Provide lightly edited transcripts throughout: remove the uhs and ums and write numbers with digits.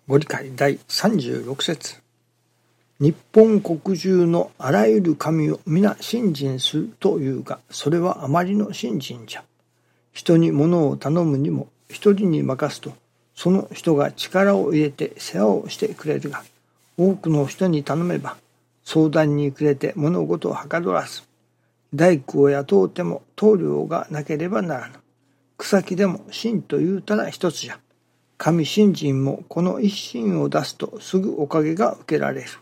ご理解第36節。日本国中のあらゆる神を皆信心するというが、それはあまりの信心じゃ。人に物を頼むにも一人に任すと、その人が力を入れて世話をしてくれるが、多くの人に頼めば、相談に暮れて物事をはかどらず、大工を雇うても棟梁がなければならぬ。草木でも信というたら一つじゃ。神信心もこの一心を出すとすぐおかげが受けられる。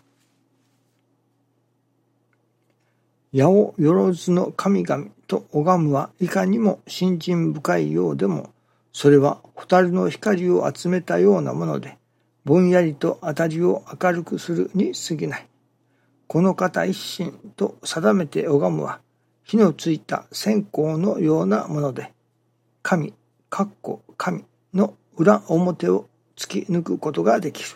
八百万の神々と拝むはいかにも信心深いようでも、それは蛍の光を集めたようなもので、ぼんやりとあたりを明るくするに過ぎない。この方一心と定めて拝むは、火のついた線香のようなもので、神の裏表を突き抜くことができる。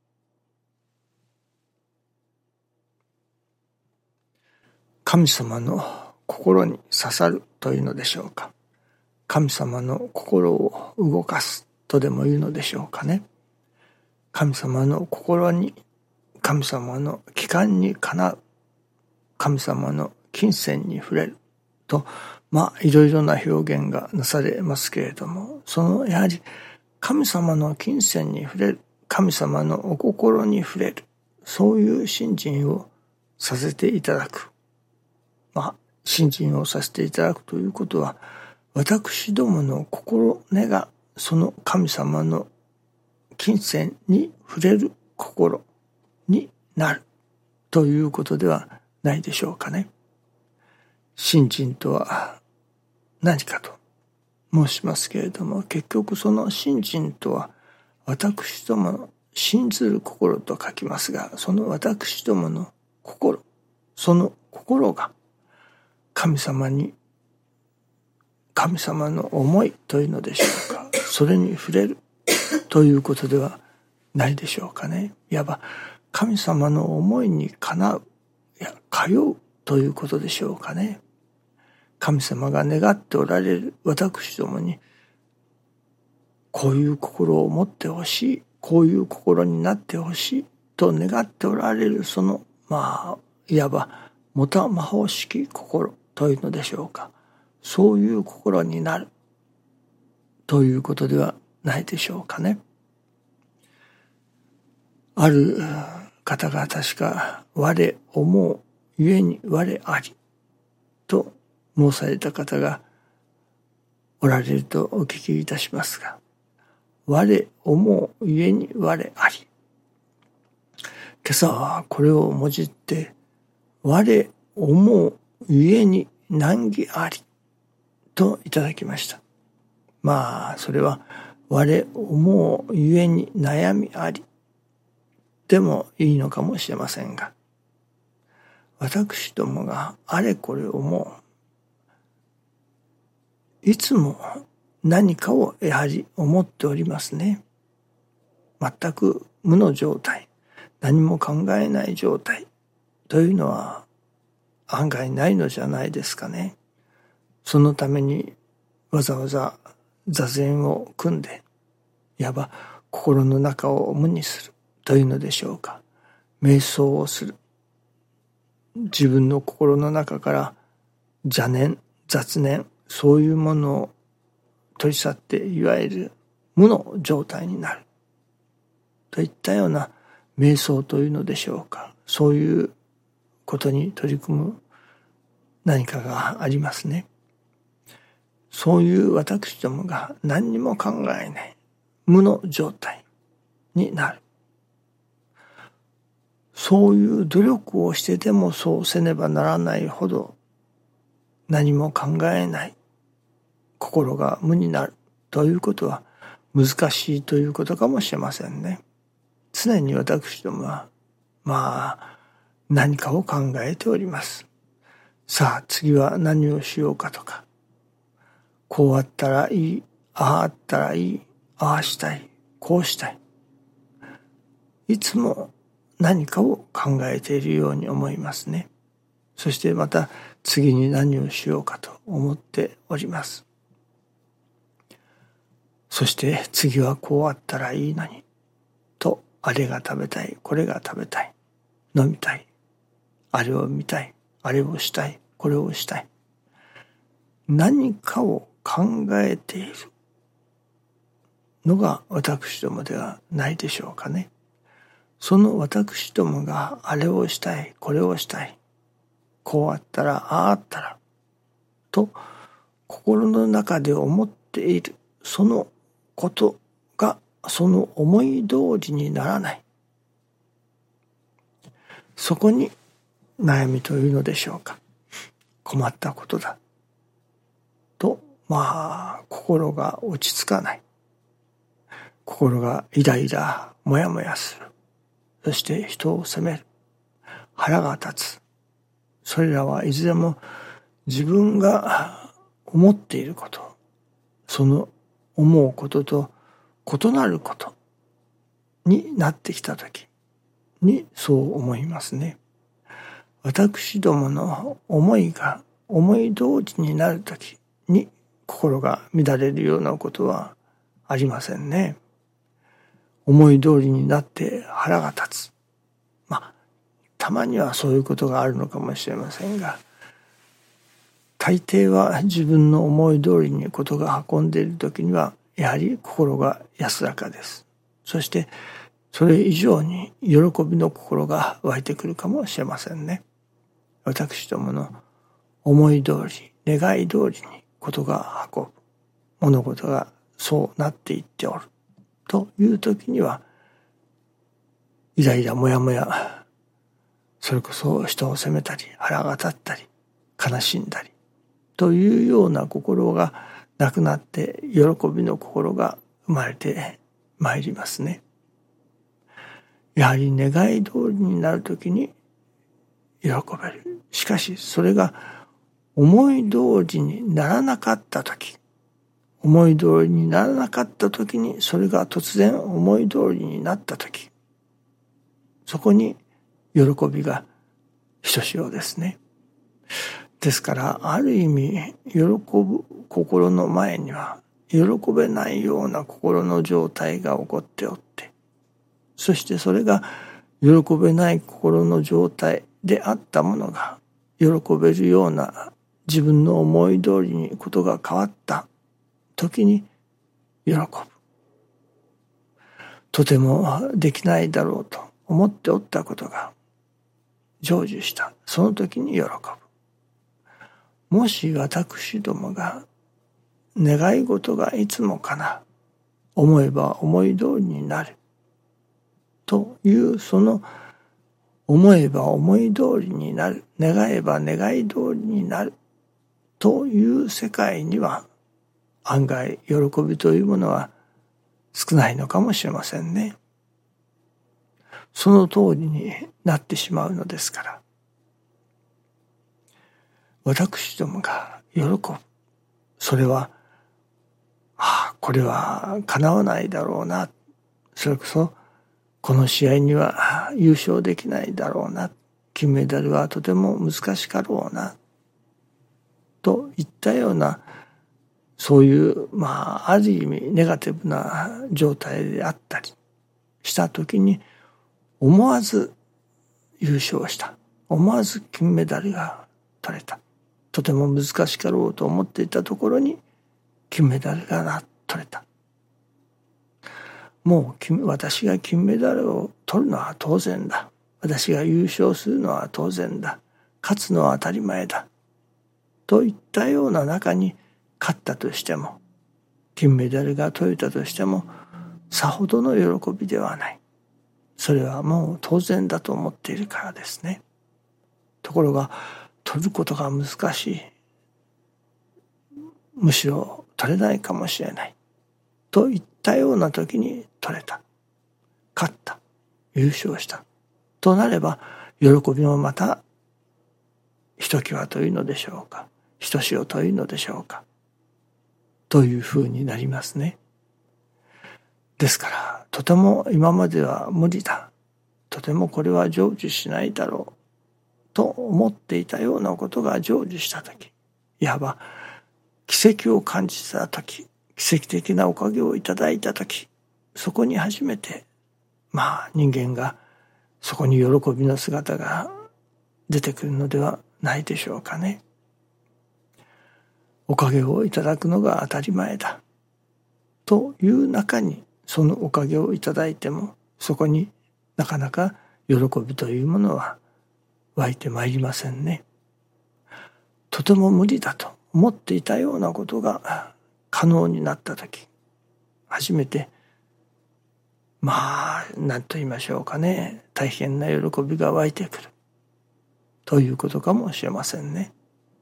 神様の心に刺さるというのでしょうか。神様の心を動かすとでも言うのでしょうかね。神様の心に、神様の気管にかなう、神様の金銭に触れると、いろいろな表現がなされますけれども、やはり神様の金銭に触れる、神様のお心に触れる、そういう信心をさせていただく。信心をさせていただくということは、私どもの心根がその神様の金銭に触れる心になるということではないでしょうかね。信心とは何かと申しますけれども、結局その信心とは私どもの信ずる心と書きますが、その私どもの心、その心が神様の思いというのでしょうか、それに触れるということではないでしょうかね。いわば神様の思いにかなう、通うということでしょうかね。神様が願っておられる私どもに、こういう心を持ってほしい、こういう心になってほしいと願っておられる、そのいわばもた魔法式心というのでしょうか。そういう心になるということではないでしょうかね。ある方が確か、我思うゆえに我ありと申された方がおられるとお聞きいたしますが、我思うゆえに我あり。今朝はこれをもじって、我思うゆえに難儀ありといただきました。それは我思うゆえに悩みありでもいいのかもしれませんが、私どもがあれこれ思う、いつも何かをやはり思っておりますね。全く無の状態、何も考えない状態というのは案外ないのじゃないですかね。そのためにわざわざ座禅を組んで、いわば心の中を無にするというのでしょうか。瞑想をする。自分の心の中から邪念、雑念、そういうものを取り去って、いわゆる無の状態になるといったような瞑想というのでしょうか。そういうことに取り組む何かがありますね。そういう私どもが何にも考えない無の状態になる。そういう努力をしてでもそうせねばならないほど、何も考えない心が無になるということは難しいということかもしれませんね。常に私どもは何かを考えております。さあ次は何をしようかとか、こうあったらいい、あああったらいい、ああしたい、こうしたい。いつも何かを考えているように思いますね。そしてまた次に何をしようかと思っております。そして次はこうあったらいいのにとあれが食べたい、これが食べたい、飲みたい、あれを見たい、あれをしたい、これをしたい。何かを考えているのが私どもではないでしょうかね。その私どもがあれをしたい、これをしたい、こうあったら、あああったら、と心の中で思っているそのことがその思い通りにならない。そこに悩みというのでしょうか。困ったことだ。と、心が落ち着かない。心がイライラ、もやもやする。そして人を責める。腹が立つ。それらはいずれも自分が思っていること、その思うことと異なることになってきたときにそう思いますね。私どもの思いが思い通りになるときに心が乱れるようなことはありませんね。思い通りになって腹が立つ。たまにはそういうことがあるのかもしれませんが、大抵は自分の思い通りにことが運んでいるときにはやはり心が安らかです。そしてそれ以上に喜びの心が湧いてくるかもしれませんね。私どもの思い通り、願い通りにことが運ぶ、物事がそうなっていっておるというときには、イライラもやもや、それこそ人を責めたり腹が立ったり悲しんだりというような心がなくなって喜びの心が生まれてまいりますね。やはり願い通りになるときに喜べる。しかしそれが思い通りにならなかったとき、思い通りにならなかったときにそれが突然思い通りになったとき、そこに喜びがひとしおですね。ですからある意味喜ぶ心の前には喜べないような心の状態が起こっておって、そしてそれが喜べない心の状態であったものが喜べるような自分の思い通りにことが変わった時に喜ぶ。とてもできないだろうと思っておったことが成就した。その時に喜ぶ。もし私どもが願い事がいつもかな、思えば思い通りになるというその思えば思い通りになる、願えば願い通りになるという世界には案外喜びというものは少ないのかもしれませんね。その通りになってしまうのですから、私どもが喜ぶ。それは、これは叶わないだろうな。それこそ、この試合には優勝できないだろうな。金メダルはとても難しかろうな。といったような、そういう、ある意味ネガティブな状態であったりしたときに、思わず優勝した。思わず金メダルが取れた。とても難しかろうと思っていたところに金メダルが取れた。もう私が金メダルを取るのは当然だ。私が優勝するのは当然だ。勝つのは当たり前だ。といったような中に勝ったとしても、金メダルが取れたとしても、さほどの喜びではない。それはもう当然だと思っているからですね。ところが、取ることが難しい。むしろ取れないかもしれない。といったような時に取れた。勝った。優勝した。となれば、喜びもまた、ひときわというのでしょうか。ひとしおというのでしょうか。というふうになりますね。ですから、とても今までは無理だ。とてもこれは成就しないだろう。と思っていたようなことが成就したとき、いわば奇跡を感じたとき、奇跡的なおかげをいただいたとき、そこに初めて、 人間がそこに喜びの姿が出てくるのではないでしょうかね。おかげをいただくのが当たり前だという中に、そのおかげをいただいてもそこになかなか喜びというものは湧いてまいりませんね。とても無理だと思っていたようなことが可能になったとき、初めて何と言いましょうかね、大変な喜びが湧いてくるということかもしれませんね。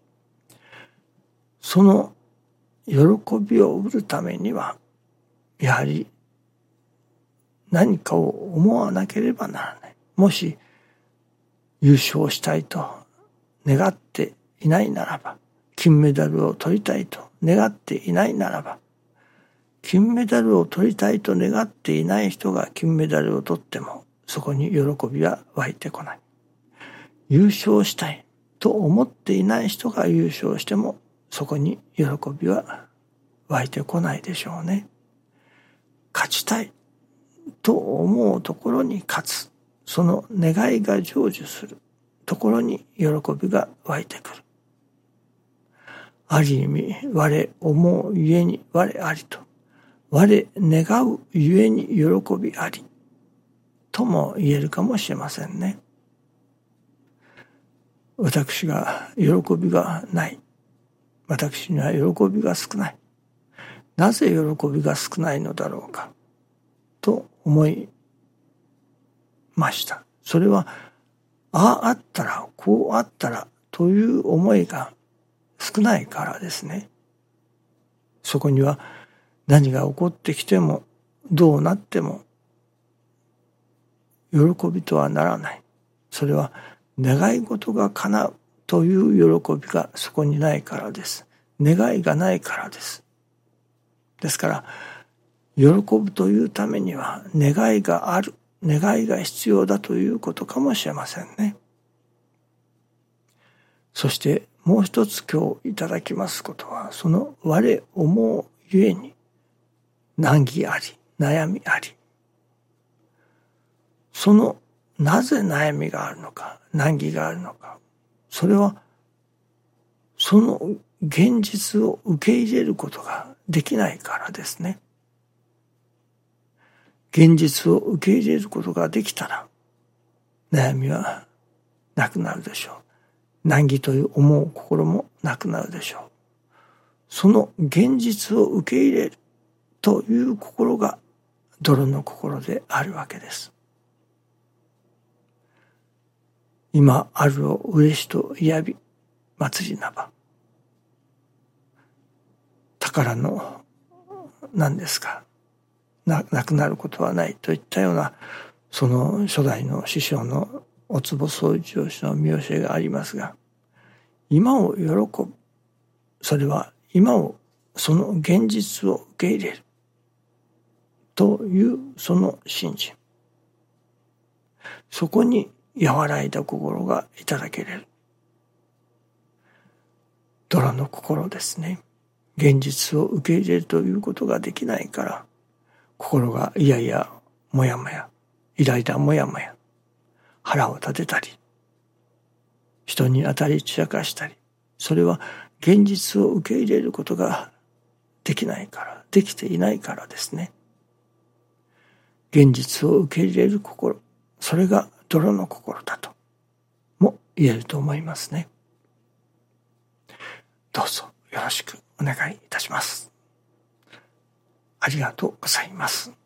その喜びを得るためには、やはり何かを思わなければならない。もし優勝したいと願っていないならば、金メダルを取りたいと願っていないならば、金メダルを取りたいと願っていない人が金メダルを取ってもそこに喜びは湧いてこない。優勝したいと思っていない人が優勝してもそこに喜びは湧いてこないでしょうね。勝ちたいと思うところに勝つ、その願いが成就するところに喜びが湧いてくる。ある意味、我思うゆえに我ありと、我願うゆえに喜びありとも言えるかもしれませんね。私が喜びがない、私には喜びが少ない、なぜ喜びが少ないのだろうかと思いました。それはあったらこうあったらという思いが少ないからですね。そこには何が起こってきてもどうなっても喜びとはならない。それは願い事が叶うという喜びがそこにないからです。願いがないからです。ですから喜ぶというためには願いがある、願いが必要だということかもしれませんね。そしてもう一つ今日いただきますことは、その我思うゆえに難儀あり、悩みあり。そのなぜ悩みがあるのか、難儀があるのか、それはその現実を受け入れることができないからですね。現実を受け入れることができたら悩みはなくなるでしょう。難儀という思う心もなくなるでしょう。その現実を受け入れるという心が泥の心であるわけです。今あるを嬉しといやび祭りなば、宝の何ですか、なくなることはないといったような、その初代の師匠のお坪宗一郎氏の見教えがありますが、今を喜ぶ、それは今を、その現実を受け入れるというその信心、そこに和らいだ心がいただけれる。泥の心ですね。現実を受け入れるということができないから、心がいやいやもやもや、イライラもやもや、腹を立てたり、人に当たり散らかしたり、それは現実を受け入れることができないから、できていないからですね。現実を受け入れる心、それが泥の心だとも言えると思いますね。どうぞよろしくお願いいたします。ありがとうございます。